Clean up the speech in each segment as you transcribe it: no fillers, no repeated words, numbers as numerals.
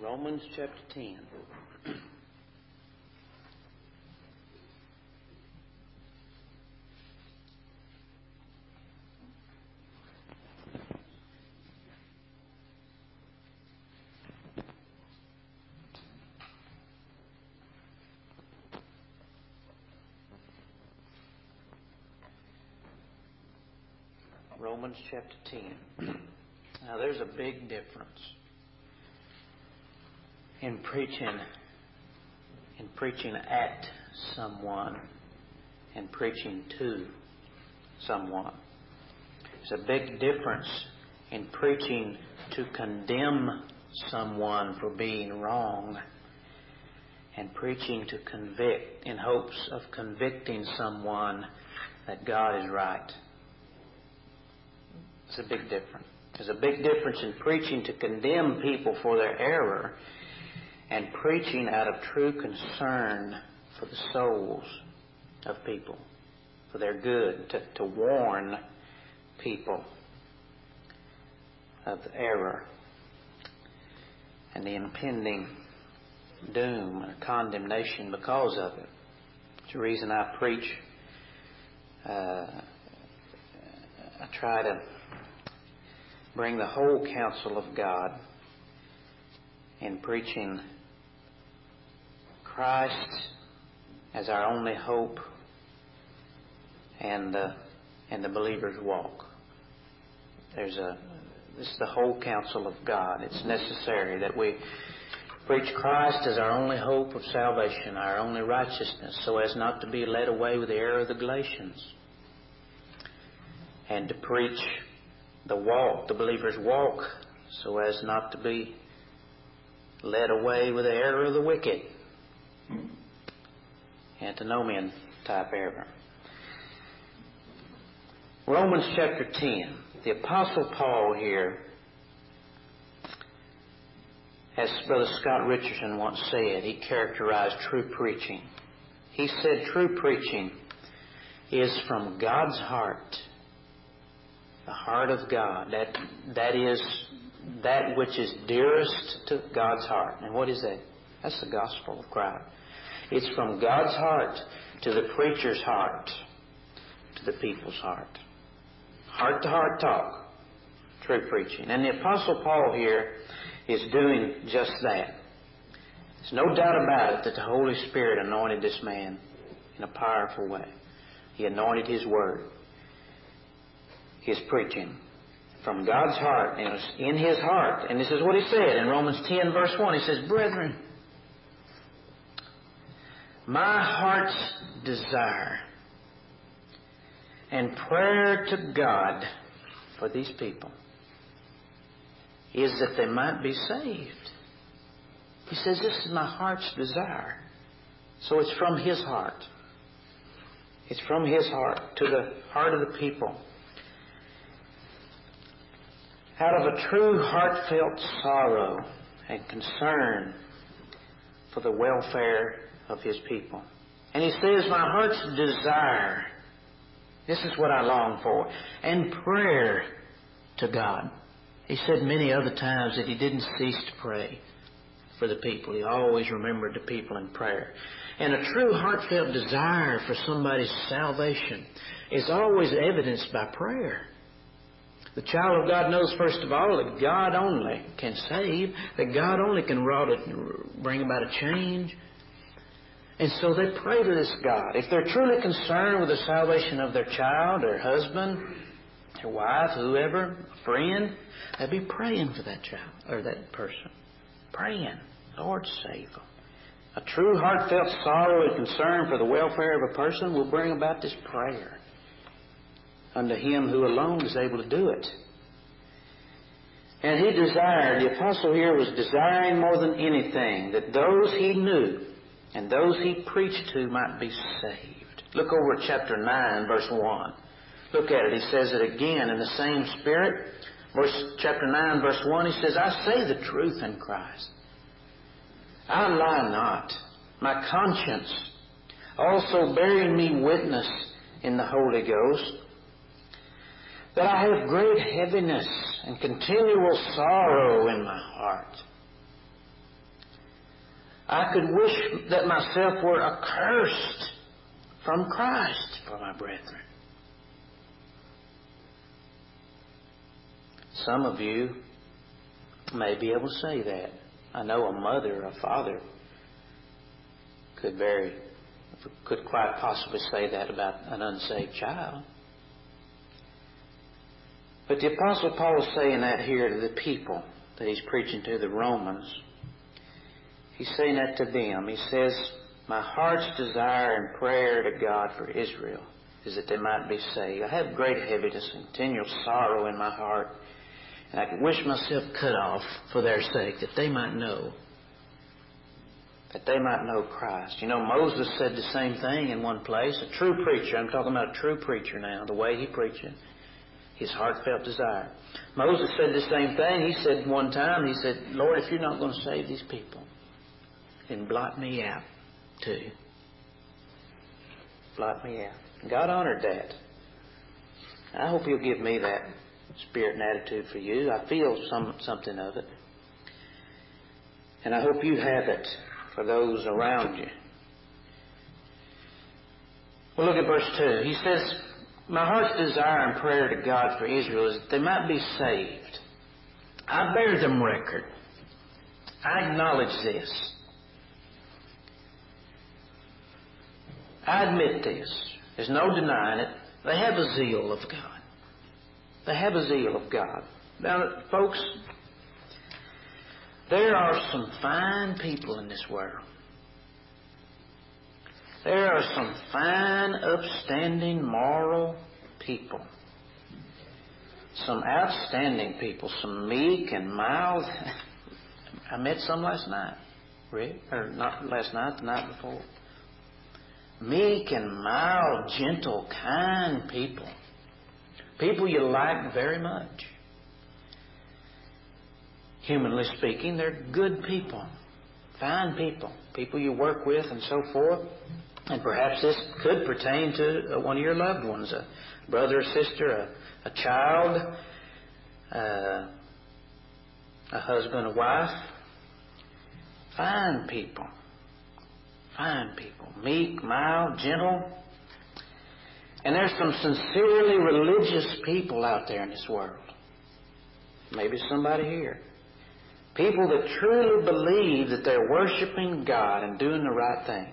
Romans chapter 10. Romans chapter 10. Now there's a big difference in preaching at someone and preaching to someone. There's a big difference in preaching to condemn someone for being wrong and preaching to convict in hopes of convicting someone that God is right. It's a big difference. There's a big difference in preaching to condemn people for their error and preaching out of true concern for the souls of people, for their good, to warn people of the error and the impending doom and condemnation because of it. It's the reason I preach. I try to bring the whole counsel of God in preaching Christ as our only hope and the believer's walk. This is the whole counsel of God. It's necessary that we preach Christ as our only hope of salvation, our only righteousness, so as not to be led away with the error of the Galatians, and to preach the walk, the believer's walk, so as not to be led away with the error of the wicked, antinomian type error. Romans chapter 10. The Apostle Paul here, as Brother Scott Richardson once said, he characterized true preaching. He said true preaching is from God's heart, the heart of God. That is that which is dearest to God's heart. And what is that? That's the gospel of Christ. It's from God's heart to the preacher's heart, to the people's heart. Heart-to-heart talk. True preaching. And the Apostle Paul here is doing just that. There's no doubt about it that the Holy Spirit anointed this man in a powerful way. He anointed his word, his preaching, from God's heart. And it was in his heart. And this is what he said in Romans 10 verse 1. He says, "Brethren, my heart's desire and prayer to God for these people is that they might be saved." He says, this is my heart's desire. So it's from his heart. It's from his heart to the heart of the people. Out of a true heartfelt sorrow and concern for the welfare of his people. And he says, my heart's desire, this is what I long for, and prayer to God. He said many other times that he didn't cease to pray for the people. He always remembered the people in prayer. And a true heartfelt desire for somebody's salvation is always evidenced by prayer. The child of God knows, first of all, that God only can save, that God only can bring about a change. And so they pray to this God. If they're truly concerned with the salvation of their child, their husband, their wife, whoever, friend, they'll be praying for that child or that person. Praying, Lord, save them. A true heartfelt sorrow and concern for the welfare of a person will bring about this prayer unto Him who alone is able to do it. And he desired, the apostle here was desiring more than anything, that those he knew and those he preached to might be saved. Look over at chapter 9, verse 1. Look at it. He says it again in the same spirit. Chapter 9, verse 1, he says, I say the truth in Christ. I lie not. My conscience also bearing me witness in the Holy Ghost, that I have great heaviness and continual sorrow in my heart. I could wish that myself were accursed from Christ for my brethren. Some of you may be able to say that. I know a mother or a father could quite possibly say that about an unsaved child. But the Apostle Paul is saying that here to the people that he's preaching to, the Romans. He's saying that to them. He says, my heart's desire and prayer to God for Israel is that they might be saved. I have great heaviness and continual sorrow in my heart, and I could wish myself cut off for their sake, that they might know Christ. You know, Moses said the same thing in one place. A true preacher, I'm talking about a true preacher now, the way he preached it, his heartfelt desire. Moses said the same thing. He said one time, he said, Lord, if you're not going to save these people, then blot me out too. Blot me out. God honored that. I hope He'll give me that spirit and attitude for you. I feel something of it. And I hope you have it for those around you. Well, look at verse 2. He says, my heart's desire and prayer to God for Israel is that they might be saved. I bear them record. I acknowledge this. I admit this. There's no denying it. They have a zeal of God. They have a zeal of God. Now, folks, there are some fine people in this world. There are some fine, upstanding, moral people. Some outstanding people. Some meek and mild. I met some last night. Rick? Or not last night, the night before. Meek and mild, gentle, kind people. People you like very much. Humanly speaking, they're good people. Fine people. People you work with and so forth. And perhaps this could pertain to one of your loved ones. A brother or sister, a child, a husband, a wife. Fine people. Fine people. Meek, mild, gentle. And there's some sincerely religious people out there in this world. Maybe somebody here. People that truly believe that they're worshiping God and doing the right thing.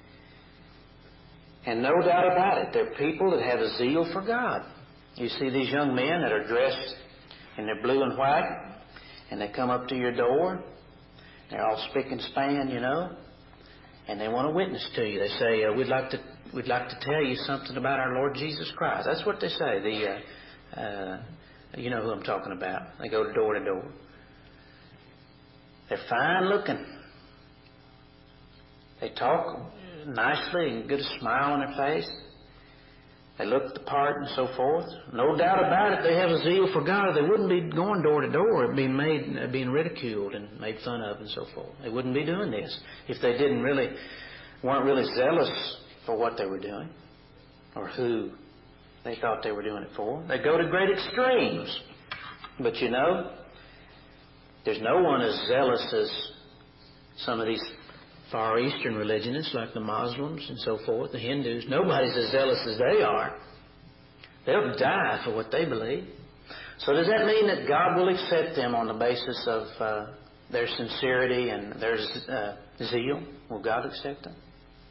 And no doubt about it, they're people that have a zeal for God. You see these young men that are dressed in their blue and white, and they come up to your door. They're all spick and span, you know. And they want to witness to you. They say, we'd like to tell you something about our Lord Jesus Christ. That's what they say. You know who I'm talking about. They go door to door. They're fine looking. They talk nicely and get a smile on their face. They look the part and so forth. No doubt about it, they have a zeal for God. They wouldn't be going door to door, being ridiculed and made fun of and so forth. They wouldn't be doing this if they weren't really zealous for what they were doing or who they thought they were doing it for. They go to great extremes. But you know, there's no one as zealous as some of these Far Eastern religionists like the Muslims and so forth, the Hindus. Nobody's as zealous as they are. They'll die for what they believe. So does that mean that God will accept them on the basis of their sincerity and their zeal? Will God accept them?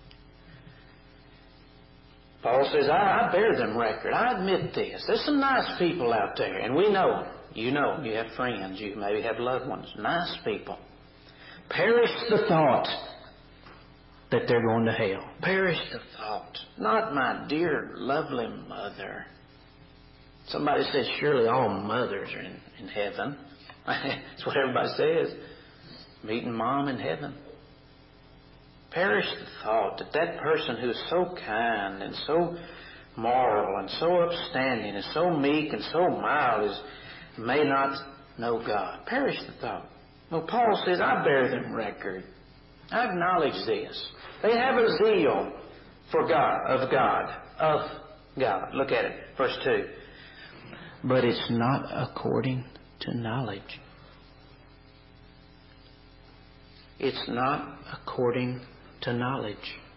Paul says, I bear them record. I admit this. There's some nice people out there, and we know them. You know, you have friends, you maybe have loved ones. Nice people. Perish the thought that they're going to hell. Perish the thought. Not my dear, lovely mother. Somebody says, surely all mothers are in heaven. That's what everybody says. Meeting mom in heaven. Perish the thought that person who is so kind and so moral and so upstanding and so meek and so mild may not know God. Perish the thought. Well, Paul says, I bear them record. I acknowledge this. They have a zeal for God, of God. Look at it, verse 2. But it's not according to knowledge. It's not according to knowledge.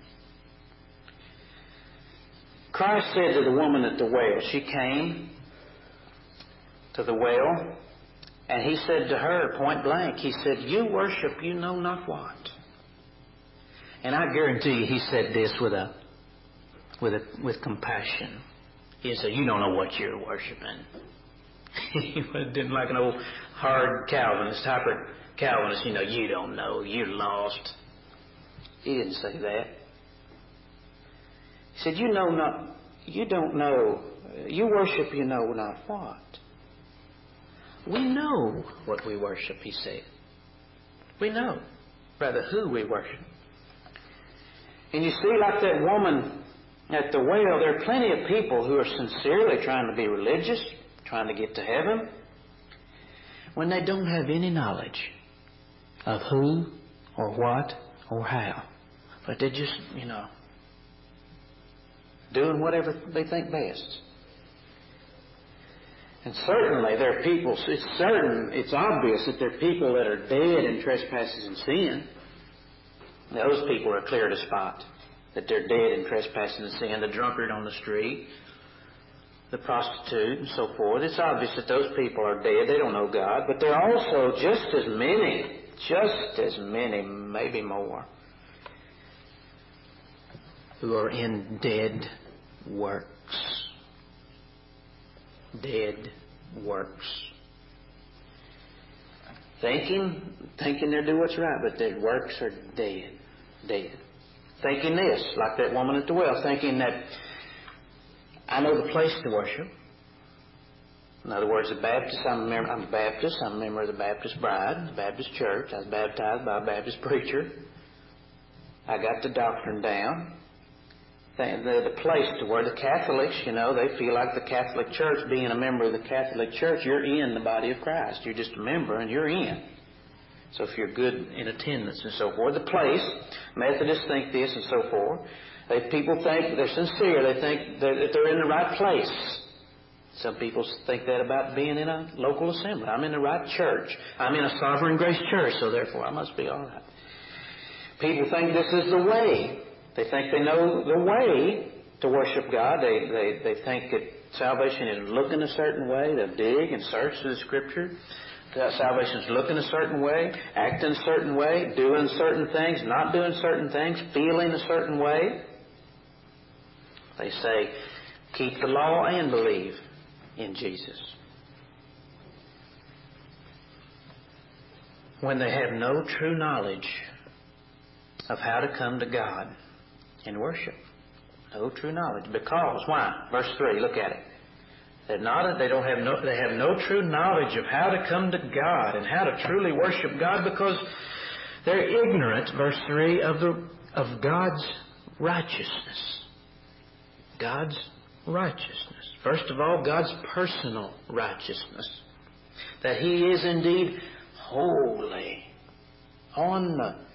Christ said to the woman at the well, she came to the well, and He said to her, point blank, He said, you worship you know not what. And I guarantee you He said this with compassion. He said, you don't know what you're worshiping. He didn't like an old hard Calvinist, hyper Calvinist, you don't know, you're lost. He didn't say that. He said, you don't know, you worship you know not what. We know what we worship, He said. We know, rather, who we worship. And you see, like that woman at the well, there are plenty of people who are sincerely trying to be religious, trying to get to heaven, when they don't have any knowledge of who or what or how. But they're just, doing whatever they think best. And certainly there are people, it's obvious that there are people that are dead in trespasses and sin. Those people are clear to spot that they're dead in trespasses and sin. The drunkard on the street, the prostitute, and so forth. It's obvious that those people are dead. They don't know God. But there are also just as many, maybe more, who are in dead works. Dead works. Thinking they do what's right, but their works are dead. Dead. Thinking this, like that woman at the well, thinking that I know the place to worship. In other words, I'm a Baptist, I'm a member of the Baptist Bride, the Baptist Church. I was baptized by a Baptist preacher. I got the doctrine down. The place to where the Catholics, they feel like the Catholic Church, being a member of the Catholic Church, you're in the body of Christ. You're just a member and you're in. So if you're good in attendance and so forth. The place, Methodists think this and so forth. People think they're sincere. They think that they're in the right place. Some people think that about being in a local assembly. I'm in the right church. I'm in a Sovereign Grace Church, so therefore I must be all right. People think this is the way. They think they know the way to worship God. They think that salvation is looking a certain way. They dig and search through the Scripture. That salvation is looking a certain way, acting a certain way, doing certain things, not doing certain things, feeling a certain way. They say, keep the law and believe in Jesus. When they have no true knowledge of how to come to God in worship. No true knowledge. Because, why? Verse 3, look at it. They have no true knowledge of how to come to God and how to truly worship God because they're ignorant, verse 3, of God's righteousness. God's righteousness. First of all, God's personal righteousness. That He is indeed holy, on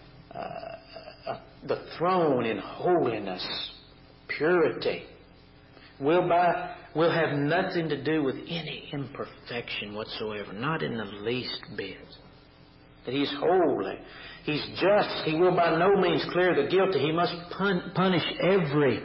the throne in holiness, purity. Will have nothing to do with any imperfection whatsoever, not in the least bit. That He's holy. He's just. He will by no means clear the guilty. He must punish every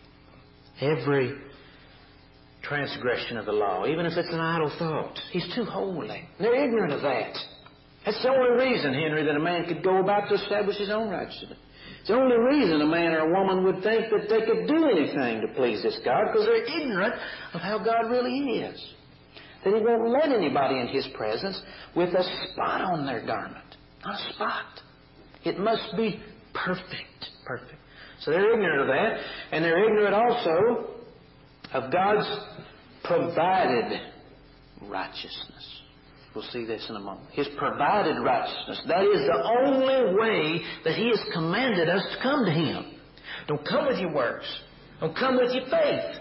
transgression of the law, even if it's an idle thought. He's too holy. They're ignorant of that. That's the only reason, Henry, that a man could go about to establish his own righteousness. It's the only reason a man or a woman would think that they could do anything to please this God, because they're ignorant of how God really is. That He won't let anybody in His presence with a spot on their garment. Not a spot. It must be perfect. Perfect. So they're ignorant of that, and they're ignorant also of God's provided righteousness. We'll see this in a moment. His provided righteousness. That is the only way that He has commanded us to come to Him. Don't come with your works. Don't come with your faith.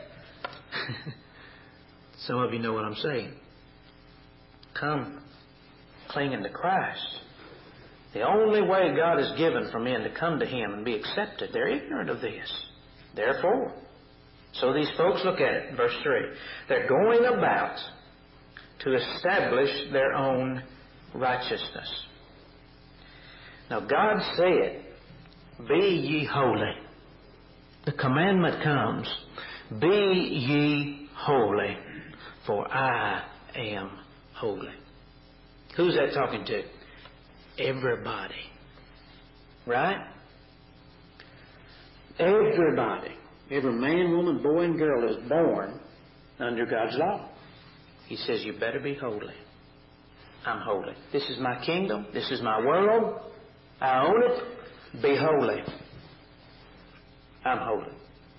Some of you know what I'm saying. Come clinging to Christ. The only way God has given for men to come to Him and be accepted. They're ignorant of this. Therefore, so these folks, look at it, verse 3. They're going about to establish their own righteousness. Now God said, "Be ye holy." The commandment comes, "Be ye holy, for I am holy." Who's that talking to? Everybody. Right? Everybody. Every man, woman, boy, and girl is born under God's law. He says, you better be holy. I'm holy. This is my kingdom. This is my world. I own it. Be holy. I'm holy.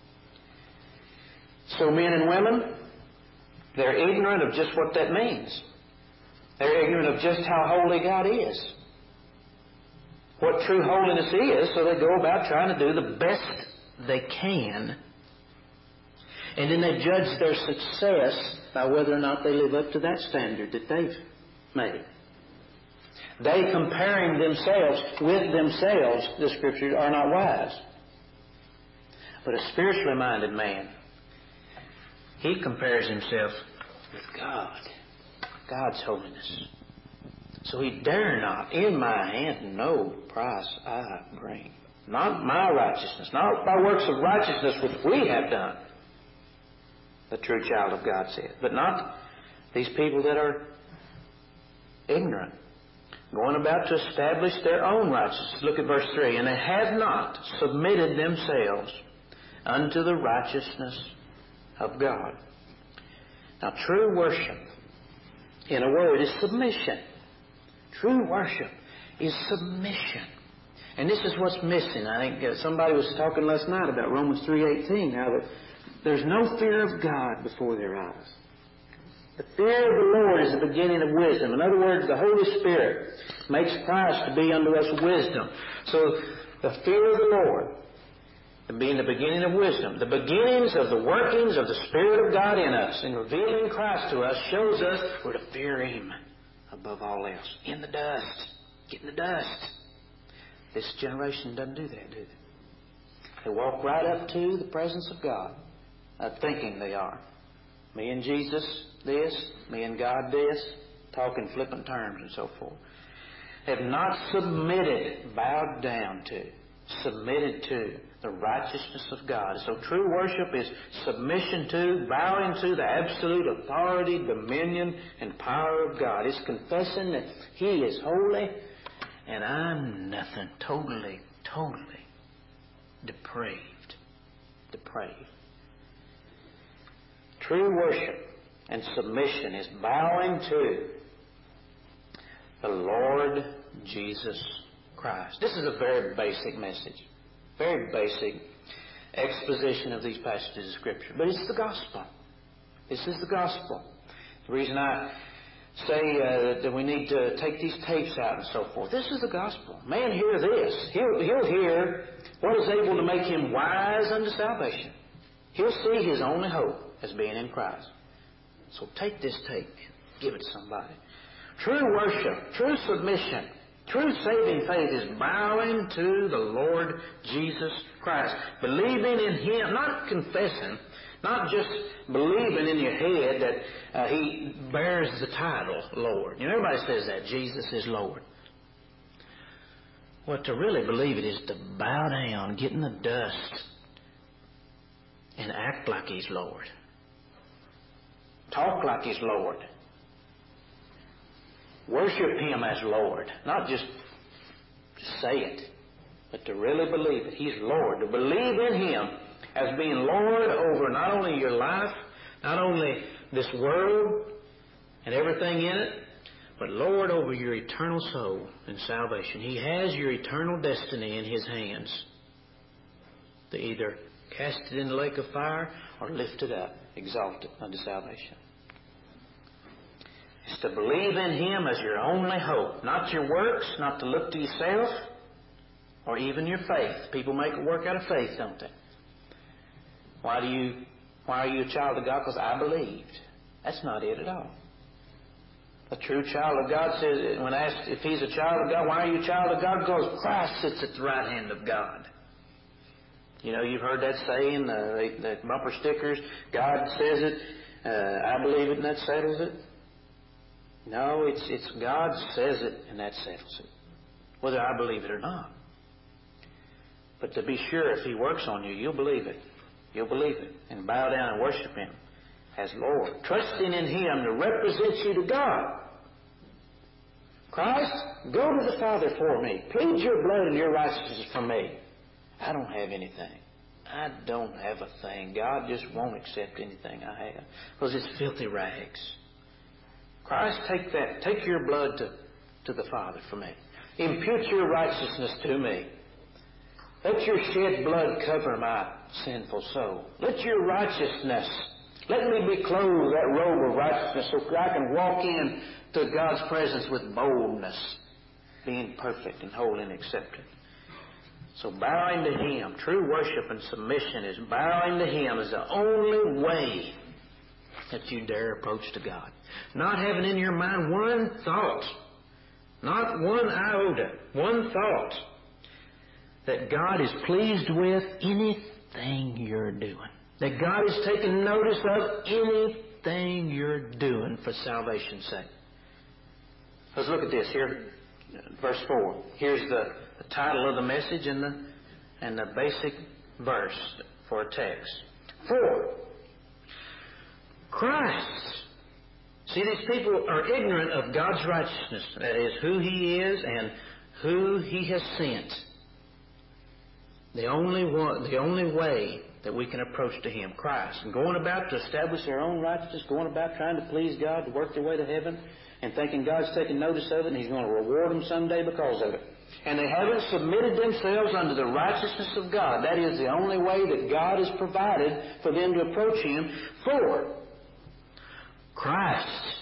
So men and women, they're ignorant of just what that means. They're ignorant of just how holy God is. What true holiness is, so they go about trying to do the best they can. And then they judge their success by whether or not they live up to that standard that they've made. They, comparing themselves with themselves, the Scriptures, are not wise. But a spiritually minded man, he compares himself with God, God's holiness. So he dare not, in my hand, no price I bring. Not my righteousness, not by works of righteousness which we have done, the true child of God said. But not these people that are ignorant, going about to establish their own righteousness. Look at verse 3. And they have not submitted themselves unto the righteousness of God. Now, true worship, in a word, is submission. True worship is submission. And this is what's missing. I think somebody was talking last night about Romans 3:18, how that there's no fear of God before their eyes. The fear of the Lord is the beginning of wisdom. In other words, the Holy Spirit makes Christ to be unto us wisdom. So the fear of the Lord being the beginning of wisdom, the beginnings of the workings of the Spirit of God in us and revealing Christ to us shows us we're to fear Him above all else. In the dust. Get in the dust. This generation doesn't do that, do they? They walk right up to the presence of God, thinking they are. Me and Jesus this, me and God this, talking flippant terms and so forth. Have not submitted, bowed down to, submitted to the righteousness of God. So true worship is submission to, bowing to the absolute authority, dominion, and power of God. It's confessing that He is holy and I'm nothing. Totally depraved. True worship and submission is bowing to the Lord Jesus Christ. This is a very basic message. Very basic exposition of these passages of Scripture. But it's the gospel. This is the gospel. The reason I say that we need to take these tapes out and so forth. This is the gospel. Man, hear this. He'll hear what is able to make him wise unto salvation. He'll see his only hope as being in Christ. So take this tape and give it to somebody. True worship, true submission, true saving faith is bowing to the Lord Jesus Christ. Believing in Him, not confessing, not just believing in your head that He bears the title Lord. You know, everybody says that, Jesus is Lord. Well, to really believe it is to bow down, get in the dust, and act like He's Lord. Talk like He's Lord. Worship Him as Lord. Not just say it, but to really believe it. He's Lord. To believe in Him as being Lord over not only your life, not only this world and everything in it, but Lord over your eternal soul and salvation. He has your eternal destiny in His hands to either cast it in the lake of fire or lift it up, exalt it unto salvation. It's to believe in Him as your only hope. Not your works, not to look to yourself, or even your faith. People make a work out of faith, don't they? Why are you a child of God? Because I believed. That's not it at all. A true child of God says, when asked if he's a child of God, why are you a child of God? Because Christ sits at the right hand of God. You know, you've heard that saying, the bumper stickers, God says it, I believe it, and that settles it. No, it's God says it, and that settles it. whether I believe it or not. But to be sure, if He works on you, you'll believe it. You'll believe it and bow down and worship Him as Lord, trusting in Him to represent you to God. Christ, go to the Father for me. Plead your blood and your righteousness for me. I don't have anything. I don't have a thing. God just won't accept anything I have because it's filthy rags. Christ, take that. Take your blood to the Father for me. Impute your righteousness to me. Let your shed blood cover my sinful soul. Let your righteousness, let me be clothed with that robe of righteousness so I can walk in to God's presence with boldness, being perfect and holy and accepted. So bowing to Him, true worship and submission is bowing to Him is the only way that you dare approach to God. Not having in your mind one thought, not one iota, one thought that God is pleased with anything you're doing. That God is taking notice of anything you're doing for salvation's sake. Let's look at this here, verse 4. Here's the title of the message and the basic verse for a text. 4. Christ. See, these people are ignorant of God's righteousness. That is, who He is and who He has sent. The only way that we can approach to Him, Christ. And going about to establish their own righteousness, going about trying to please God, to work their way to heaven, and thinking God's taking notice of it and He's going to reward them someday because of it. And they haven't submitted themselves unto the righteousness of God. That is the only way that God has provided for them to approach Him. 4. Christ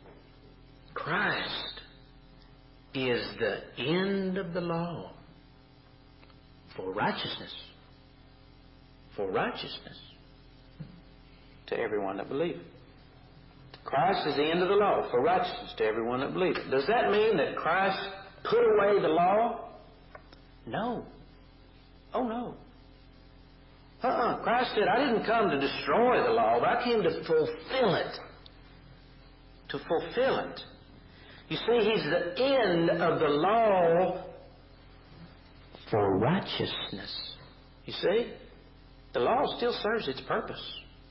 is the end of the law for righteousness. For righteousness to everyone that believes. Christ is the end of the law for righteousness to everyone that believes. Does that mean that Christ put away the law? No. Oh, no. Christ said, I didn't come to destroy the law, but I came to fulfill it. To fulfill it. You see, He's the end of the law for righteousness. You see? The law still serves its purpose.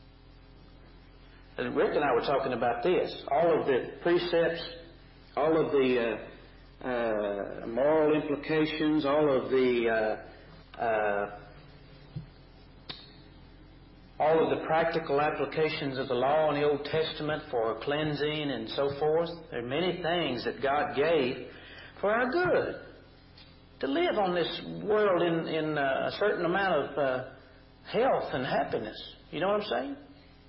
And Rick and I were talking about this. All of the precepts, all of the moral implications, all of the practical applications of the law in the Old Testament for cleansing and so forth. There are many things that God gave for our good. To live on this world in a certain amount of health and happiness. You know what I'm saying?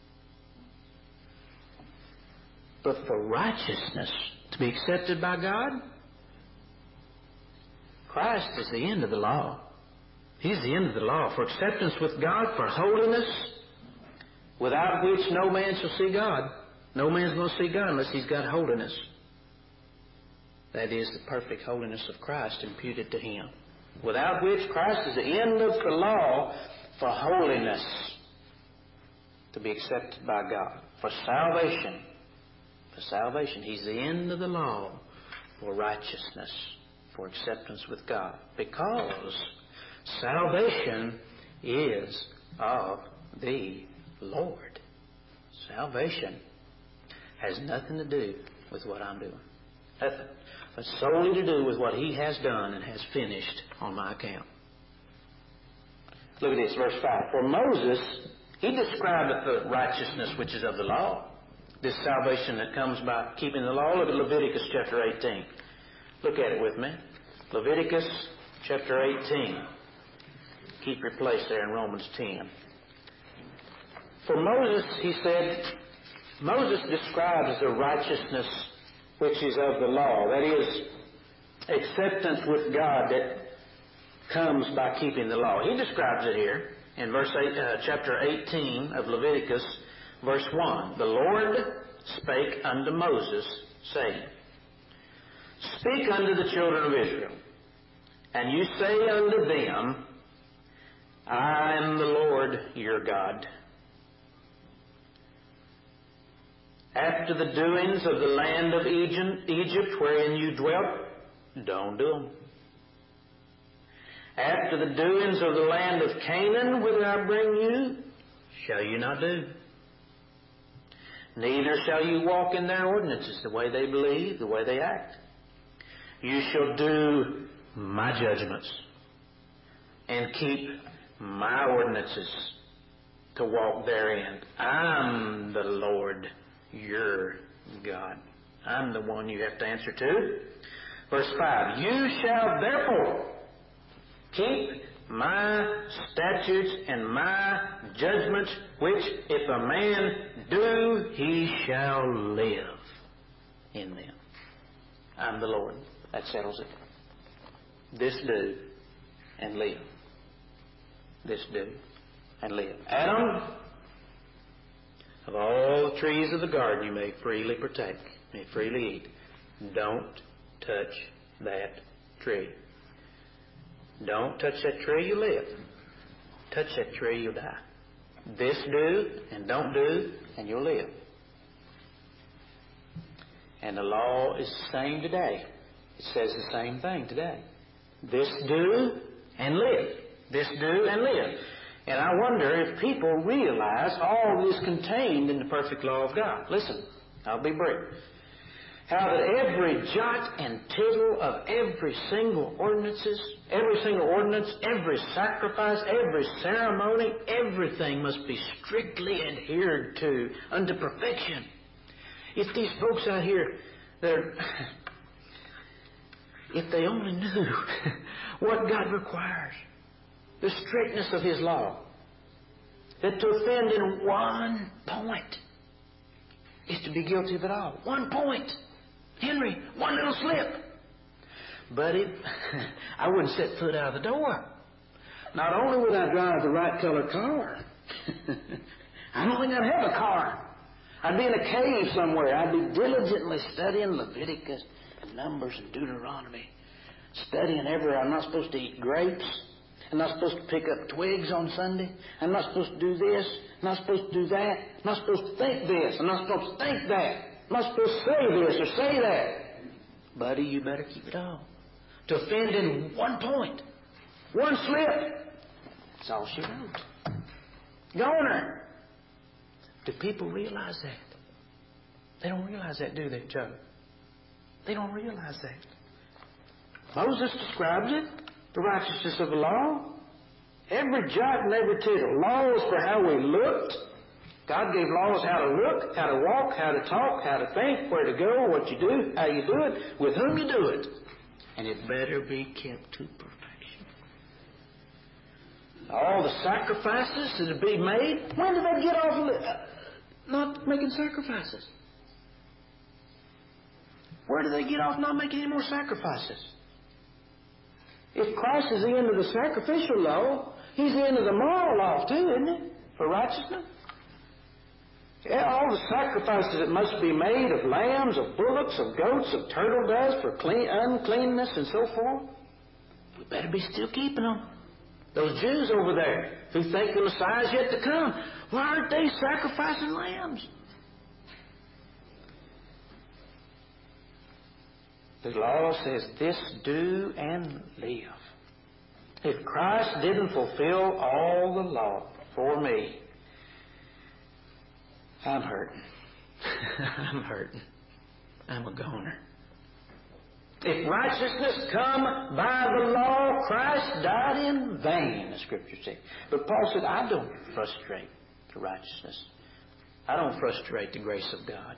But for righteousness to be accepted by God, Christ is the end of the law. He's the end of the law. For acceptance with God, for holiness, without which no man shall see God. No man's going to see God unless he's got holiness. That is the perfect holiness of Christ imputed to Him. Without which Christ is the end of the law for holiness to be accepted by God. For salvation. For salvation. He's the end of the law for righteousness. For acceptance with God. Because salvation is of the Lord. Salvation has nothing to do with what I'm doing. Nothing. But solely to do with what He has done and has finished on my account. Look at this, verse 5. For Moses, he described the righteousness which is of the law. This salvation that comes by keeping the law. Look at Leviticus chapter 18. Look at it with me. Leviticus chapter 18. Keep your place there in Romans 10. For Moses, he said, Moses describes the righteousness which is of the law. That is, acceptance with God that comes by keeping the law. He describes it here in chapter 18 of Leviticus, verse 1. The Lord spake unto Moses, saying, Speak unto the children of Israel, and you say unto them, I am the Lord your God. After the doings of the land of Egypt wherein you dwelt, don't do them. After the doings of the land of Canaan, whither I bring you, shall you not do. Neither shall you walk in their ordinances, the way they believe, the way they act. You shall do my judgments and keep my ordinances to walk therein. I'm the Lord your God. I'm the one you have to answer to. Verse 5, you shall therefore keep my statutes and my judgments, which if a man do, he shall live in them. I'm the Lord. That settles it. This do and live. This do and live. Adam, of all the trees of the garden you may freely partake, may freely eat. Don't touch that tree. Don't touch that tree, you live. Touch that tree, you'll die. This do and don't do, and you'll live. And the law is the same today. It says the same thing today. This do and live. This do and live. And I wonder if people realize all this contained in the perfect law of God. Listen, I'll be brief. How that every jot and tittle of every single ordinance, every sacrifice, every ceremony, everything must be strictly adhered to unto perfection. If these folks out here, if they only knew what God requires, the strictness of His law, that to offend in one point is to be guilty of it all. 1 point. Henry, one little slip. But I wouldn't set foot out of the door. Not only would I drive the right color car, I don't think I'd have a car. I'd be in a cave somewhere. I'd be diligently studying Leviticus and Numbers and Deuteronomy. Studying I'm not supposed to eat grapes. I'm not supposed to pick up twigs on Sunday. I'm not supposed to do this. I'm not supposed to do that. I'm not supposed to think this. I'm not supposed to think that. I'm not supposed to say this or say that. Buddy, you better keep it all. To offend in 1 point. 1 slip. That's all she wrote. Goner. Do people realize that? They don't realize that, do they, Joe? They don't realize that. Moses describes it. The righteousness of the law. Every jot and every tittle. Laws for how we looked. God gave laws how to look, how to walk, how to talk, how to think, where to go, what you do, how you do it, with whom you do it. And it better be kept to perfection. All the sacrifices that are being made, when did they get off not making sacrifices? Where do they get off not making any more sacrifices? If Christ is the end of the sacrificial law, He's the end of the moral law too, isn't it? For righteousness. Yeah, all the sacrifices that must be made of lambs, of bullocks, of goats, of turtle doves for uncleanness and so forth. We better be still keeping them. Those Jews over there who think the Messiah is yet to come, why aren't they sacrificing lambs? The law says this do and live. If Christ didn't fulfill all the law for me, I'm hurting. I'm hurting. I'm a goner. If righteousness come by the law, Christ died in vain, the Scripture says. But Paul said, I don't frustrate the righteousness. I don't frustrate the grace of God.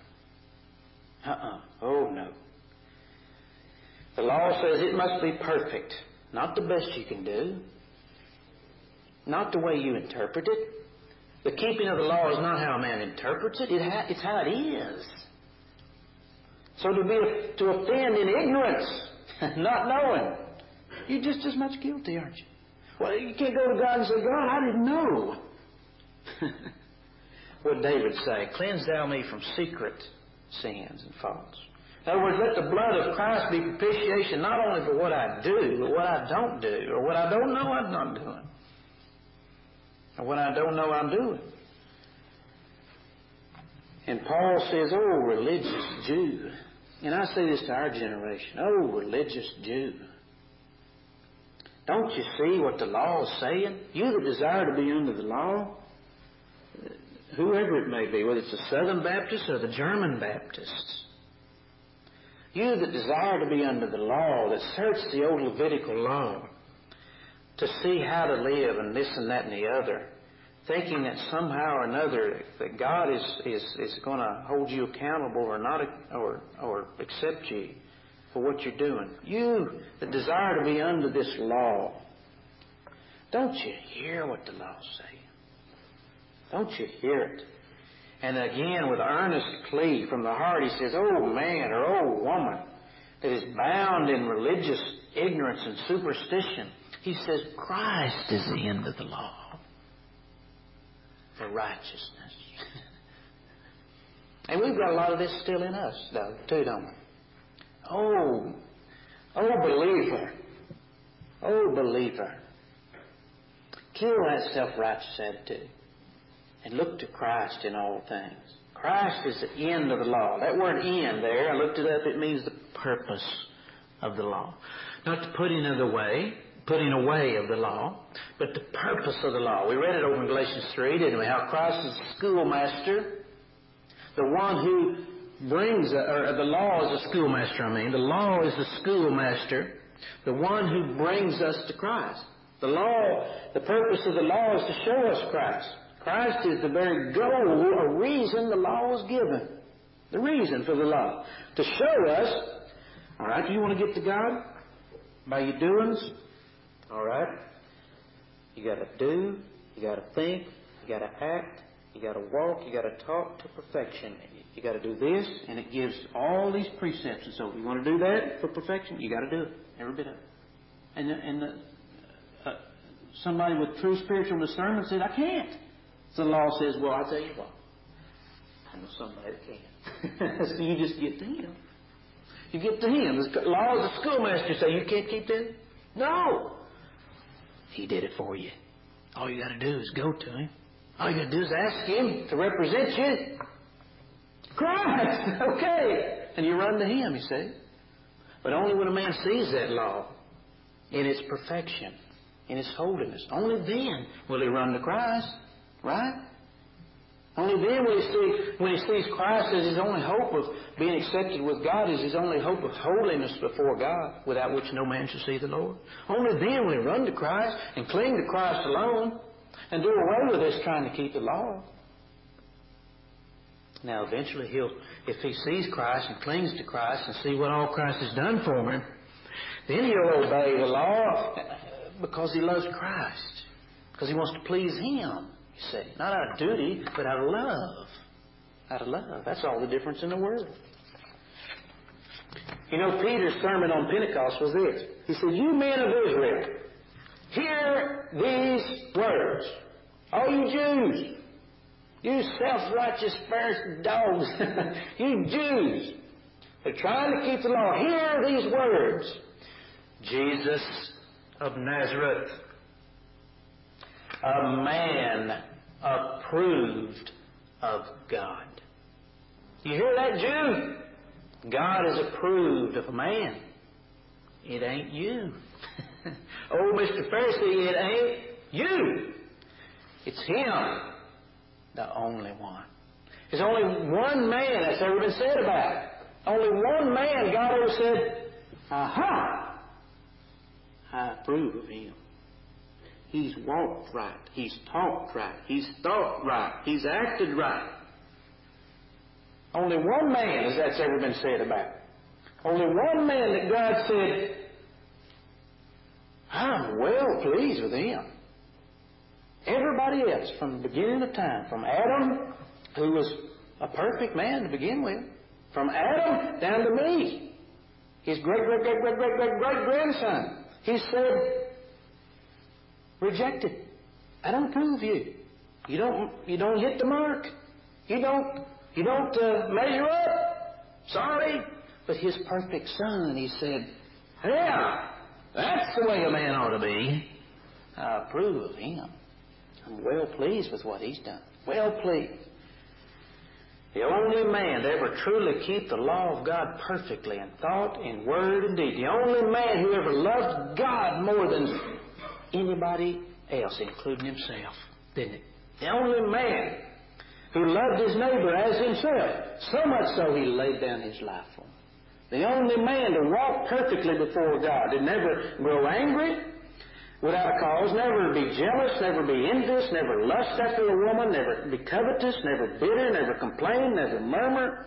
Oh, no. The law says it must be perfect. Not the best you can do. Not the way you interpret it. The keeping of the law is not how a man interprets it. It's how it is. So to offend in ignorance, not knowing, you're just as much guilty, aren't you? Well, you can't go to God and say, God, I didn't know. What did David say? Cleanse thou me from secret sins and faults. In other words, let the blood of Christ be propitiation not only for what I do, but what I don't do, or what I don't know I'm not doing. Or what I don't know I'm doing. And Paul says, oh, religious Jew. And I say this to our generation. Oh, religious Jew. Don't you see what the law is saying? You that desire to be under the law, whoever it may be, whether it's the Southern Baptists or the German Baptists, you that desire to be under the law, that search the old Levitical law to see how to live and this and that and the other, thinking that somehow or another that God is going to hold you accountable or not, or accept you for what you're doing. You that desire to be under this law, don't you hear what the law's saying? Don't you hear it? And again, with earnest plea from the heart, he says, "Oh man or oh woman that is bound in religious ignorance and superstition," he says, Christ is the end of the law for righteousness. And we've got a lot of this still in us, though, too, don't we? Oh believer. Oh, believer. Kill that self-righteous attitude and look to Christ in all things. Christ is the end of the law. That word "end" there, I looked it up, it means the purpose of the law. Not the putting away of the law, but the purpose of the law. We read it over in Galatians 3, didn't we? How Christ is the schoolmaster, the one who brings, or the law is the schoolmaster, the law is the schoolmaster, the one who brings us to Christ. The law, the purpose of the law is to show us Christ. Christ is the very goal or reason the law was given. The reason for the law. To show us, all right, do you want to get to God? By your doings? All right. You got to do, you got to think, you got to act, you got to walk, you got to talk to perfection. You got to do this, and it gives all these precepts. And so, you want to do that for perfection? You got to do it, every bit of it. And somebody with true spiritual discernment said, "I can't." So the law says, "Well, I'll tell you what. I know somebody that can." So you just get to him. You get to him. The law is the schoolmaster. Say, "You can't keep that?" No. He did it for you. All you got to do is go to him. All you got to do is ask him to represent you. Christ! Okay. And you run to him, you see. But only when a man sees that law in its perfection, in its holiness, only then will he run to Christ. Right? Only then will he see, when he sees Christ as his only hope of being accepted with God, is his only hope of holiness before God, without which no man shall see the Lord. Only then will he run to Christ and cling to Christ alone and do away with this trying to keep the law. Now eventually if he sees Christ and clings to Christ and see what all Christ has done for him, then he'll obey the law because he loves Christ. Because he wants to please him. You see, not out of duty, but out of love. Out of love. That's all the difference in the world. You know, Peter's sermon on Pentecost was this. He said, "You men of Israel, hear these words. All you Jews, you self-righteous Pharisee dogs, you Jews, they're trying to keep the law. Hear these words. Jesus of Nazareth, a man approved of God." You hear that, Jew? God is approved of a man. It ain't you. Oh, Mr. Pharisee, it ain't you. It's him, the only one. There's only one man that's ever been said about. Only one man God ever said, "Aha, I approve of him. He's walked right. He's talked right. He's thought right. He's acted right." Only one man that's ever been said about. Only one man that God said, "I'm well pleased with him." Everybody else, from the beginning of time, from Adam, who was a perfect man to begin with, from Adam down to me, his great-great-great-great-great-great-grandson, he said, "Rejected. I don't approve of you. You don't hit the mark. You don't measure up. Sorry." But his perfect son, he said, "Yeah, that's the way a man ought to be. I approve of him. I'm well pleased with what he's done. Well pleased." The only man to ever truly keep the law of God perfectly in thought, in word, and deed. The only man who ever loved God more than anybody else, including himself, didn't it? The only man who loved his neighbor as himself, so much so he laid down his life for him. The only man to walk perfectly before God, to never grow angry without a cause, never be jealous, never be envious, never lust after a woman, never be covetous, never bitter, never complain, never murmur,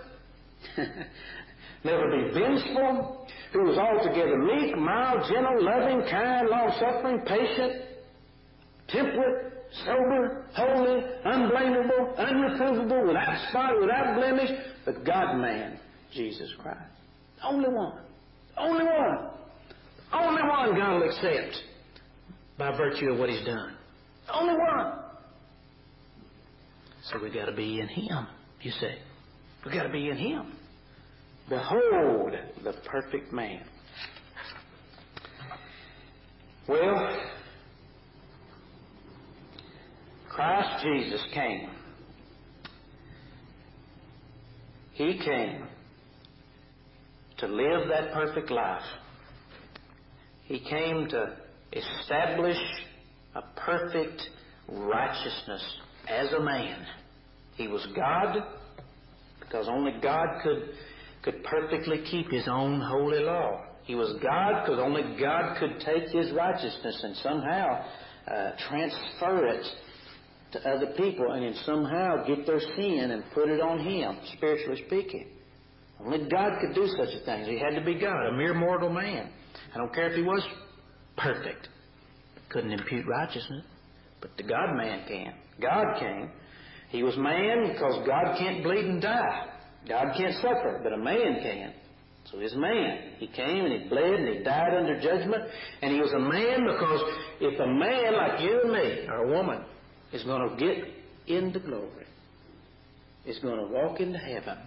never be vengeful, who was altogether meek, mild, gentle, loving, kind, long-suffering, patient, temperate, sober, holy, unblameable, unreprovable, without spot, without blemish, the God-man, Jesus Christ. Only one. Only one. Only one God will accept by virtue of what He's done. Only one. So we got to be in Him, you say. We got to be in Him. Behold the perfect man. Well, Christ Jesus came. He came to live that perfect life. He came to establish a perfect righteousness as a man. He was God because only God could perfectly keep His own holy law. He was God because only God could take His righteousness and somehow transfer it to other people and then somehow get their sin and put it on Him, spiritually speaking. Only God could do such a thing. He had to be God, a mere mortal man. I don't care if He was perfect. Couldn't impute righteousness. But the God-man can. God came. He was man because God can't bleed and die. God can't suffer, but a man can. So He's a man. He came and He bled and He died under judgment. And He was a man because if a man like you and me, or a woman, is going to get into glory, is going to walk into heaven,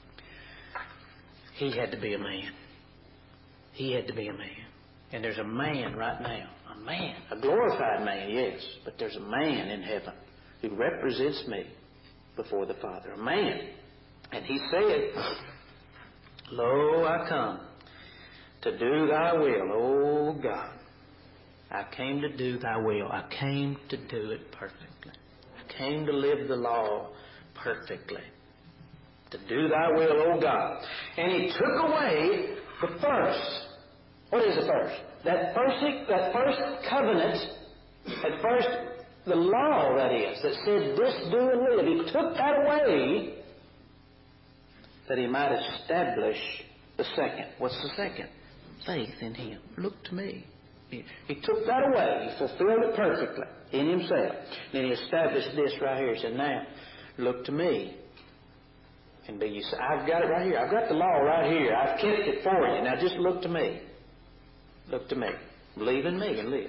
He had to be a man. He had to be a man. And there's a man right now. A man. A glorified man, yes. But there's a man in heaven who represents me before the Father. A man. And He said, Lo, I come to do Thy will, O God. I came to do Thy will. I came to do it perfectly. I came to live the law perfectly. To do Thy will, O God. And He took away the first. What is the first? That first covenant, at first the law, that is, that said this do and live. He took that away that He might establish the second. What's the second? Faith in Him. Look to me. He took that away. He fulfilled it perfectly in Himself. Then He established this right here. He said, now, look to me. And you say, I've got it right here. I've got the law right here. I've kept it for you. Now just look to me. Look to me. Believe in me and live.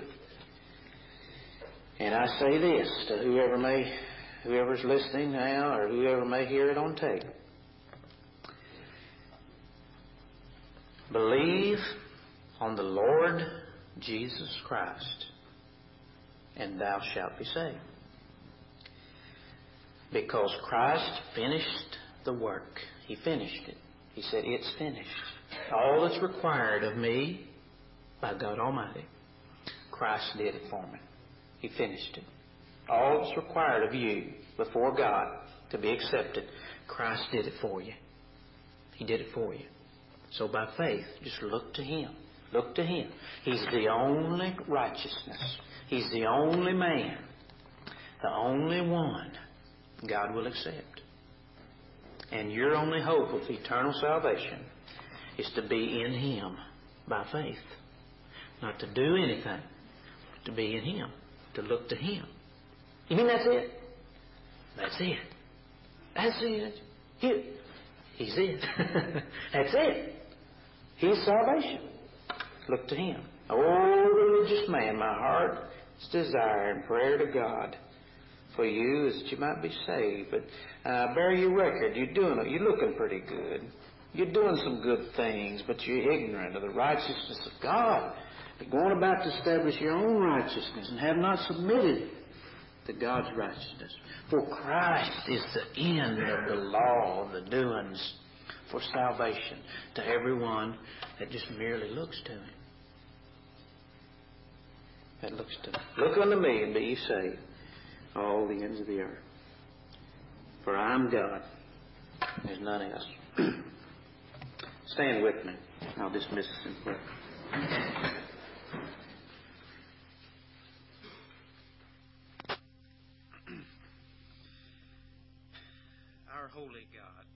And I say this to whoever's listening now or whoever may hear it on tape. Believe on the Lord Jesus Christ, and thou shalt be saved. Because Christ finished the work. He finished it. He said, it's finished. All that's required of me by God Almighty, Christ did it for me. He finished it. All that's required of you before God to be accepted, Christ did it for you. He did it for you. So by faith, just look to Him. Look to Him. He's the only righteousness. He's the only man. The only one God will accept. And your only hope of eternal salvation is to be in Him by faith. Not to do anything. To be in Him. To look to Him. You mean that's it? That's it. That's it. He's it. That's it. He's salvation. Look to Him. Oh, religious man, my heart's desire and prayer to God for you is that you might be saved. But bear your record. You're looking pretty good. You're doing some good things, but you're ignorant of the righteousness of God. You're going about to establish your own righteousness and have not submitted to God's righteousness. For Christ is the end of the law, the doings for salvation to everyone that just merely looks to Him. that looks to look unto me and be ye saved, all the ends of the earth. For I am God. There's none else. Stand with me. I'll dismiss us in prayer. Our holy God,